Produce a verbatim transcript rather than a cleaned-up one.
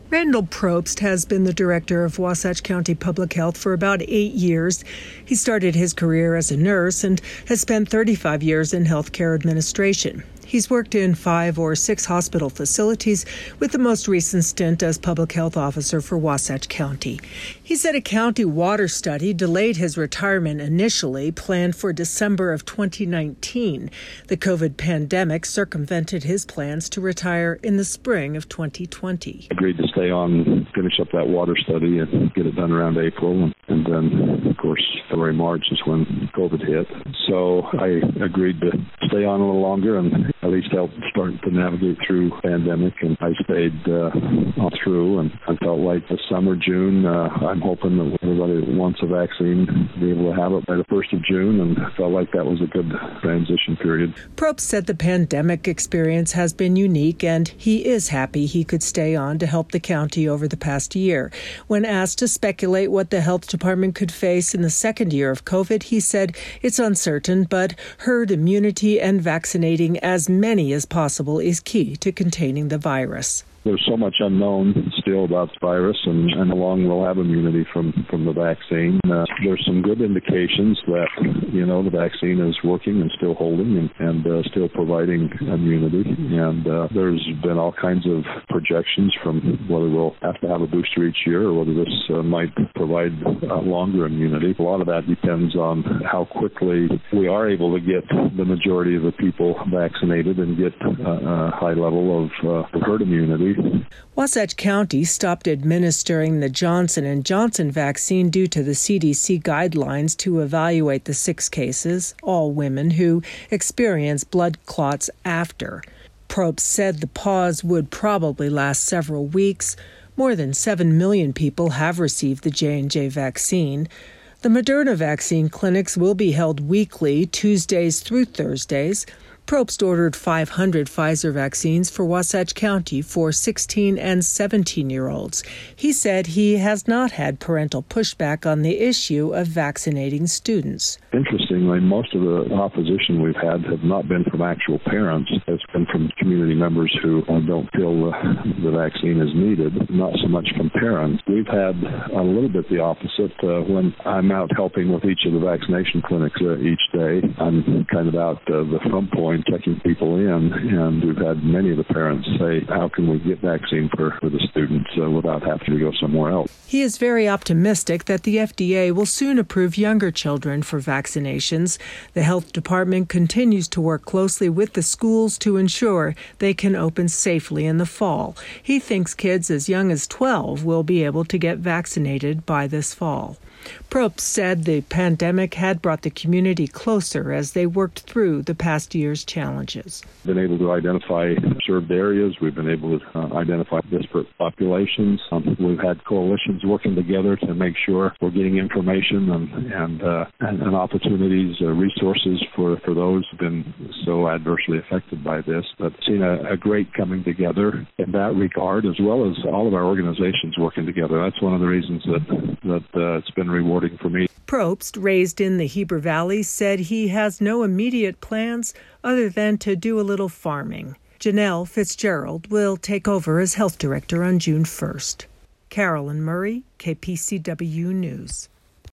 Randall Probst has been the director of Wasatch County Public Health for about eight years. He started his career as a nurse and has spent thirty-five years in healthcare administration. He's worked in five or six hospital facilities, with the most recent stint as public health officer for Wasatch County. He said a county water study delayed his retirement initially, planned for December of twenty nineteen. The COVID pandemic circumvented his plans to retire in the spring of twenty twenty. Agreed to stay on, finish up that water study and get it done around April. And, and then, of course, February, March is when COVID hit. So I agreed to stay on a little longer and at least help start to navigate through the pandemic. And I stayed uh, all through, and I felt like the summer, June, uh, I'm hoping that everybody that wants a vaccine will be able to have it by the first of June, and I felt like that was a good transition period. Probst said the pandemic experience has been unique, and he is happy he could stay on to help the county over the past year. When asked to speculate what the health department could face in the second year of COVID, he said it's uncertain, but herd immunity and vaccinating as many as possible is key to containing the virus. There's so much unknown still about the virus and, and how long we'll have immunity from, from the vaccine. Uh, there's some good indications that, you know, the vaccine is working and still holding and, and uh, still providing immunity. And uh, there's been all kinds of projections from whether we'll have to have a booster each year or whether this uh, might provide uh, longer immunity. A lot of that depends on how quickly we are able to get the majority of the people vaccinated and get uh, a high level of uh, herd immunity. Wasatch County stopped administering the Johnson and Johnson vaccine due to the C D C guidelines to evaluate the six cases, all women, who experienced blood clots after. Probst said the pause would probably last several weeks. More than seven million people have received the J and J vaccine. The Moderna vaccine clinics will be held weekly, Tuesdays through Thursdays. Probst ordered five hundred Pfizer vaccines for Wasatch County for sixteen and seventeen-year-olds. He said he has not had parental pushback on the issue of vaccinating students. Interestingly, most of the opposition we've had have not been from actual parents. It's been from community members who uh, don't feel uh, the vaccine is needed, not so much from parents. We've had a little bit the opposite. Uh, when I'm out helping with each of the vaccination clinics uh, each day, I'm kind of out uh, the front point checking people in, and we've had many of the parents say, how can we get vaccine for, for the students uh, without having to go somewhere else? He is very optimistic that the F D A will soon approve younger children for vaccinations. The health department continues to work closely with the schools to ensure they can open safely in the fall. He thinks kids as young as twelve will be able to get vaccinated by this fall. Probst said the pandemic had brought the community closer as they worked through the past year's challenges. We've been able to identify served areas. We've been able to uh, identify disparate populations. Um, we've had coalitions working together to make sure we're getting information and and, uh, and, and opportunities, uh, resources for, for those who've been so adversely affected by this. But seen a, a great coming together in that regard, as well as all of our organizations working together. That's one of the reasons that, that uh, it's been rewarding for me. Probst, raised in the Heber Valley, said he has no immediate plans other than to do a little farming. Janelle Fitzgerald will take over as health director on June first. Carolyn Murray, K P C W News.